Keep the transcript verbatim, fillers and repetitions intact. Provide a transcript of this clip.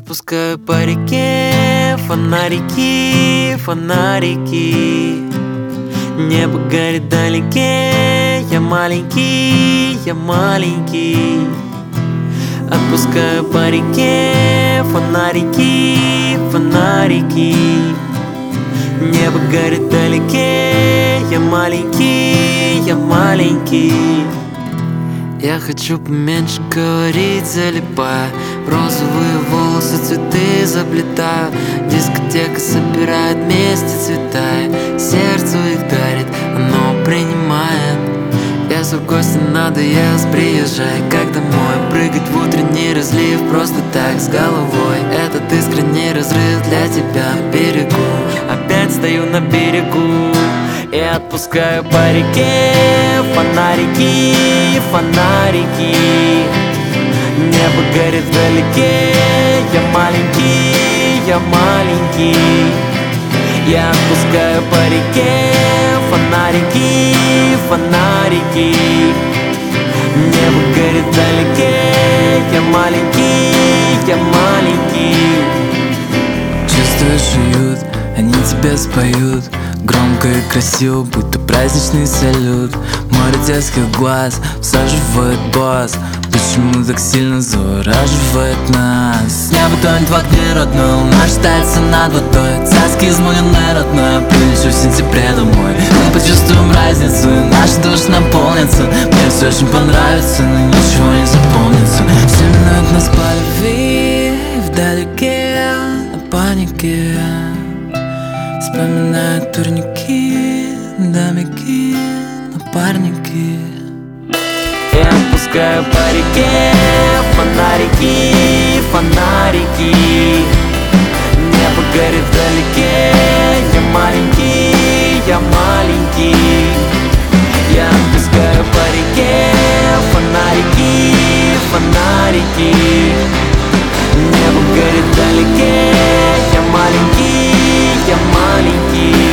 отпускаю по реке фонарики, фонарики. Небо горит вдалеке, я маленький, я маленький. Отпускаю по реке фонарики, фонарики. Небо горит вдалеке, я маленький, я маленький. Я хочу поменьше говорить, залипая в розовые волосы, цветы заплетаю. Дискотека собирает вместе цвета, сердцу их дарит, оно принимает. Если в гости надоелось, приезжай как домой. Прыгать в утренний разлив просто так с головой. Этот искренний разрыв для тебя на берегу. Опять стою на берегу и отпускаю по реке фонарики, фонарики. Небо горит вдалеке, я маленький, я маленький. Я отпускаю по реке фонарики, фонарики. Небо горит вдалеке, я маленький, я маленький. Чувствуешь уют, они тебя споют громко и красиво, будто праздничный салют. Море детских глаз всаживает бас. Почему так сильно завораживает нас? Небо тонет в окне родной, луна шатается над водой. Царский измученный родной, прилечу в сентябре домой. Мы почувствуем разницу, и наши души наполнятся. Мне все очень понравится, но ничего не запомнится. Все минуют нас по любви, вдалеке на панике. Вспоминают турники, домики, напарники. Я отпускаю по реке фонарики, фонарики. Небо горит вдалеке, я маленький, я маленький. Я отпускаю по реке фонарики, фонарики. Небо горит вдалеке, я маленький, я маленький.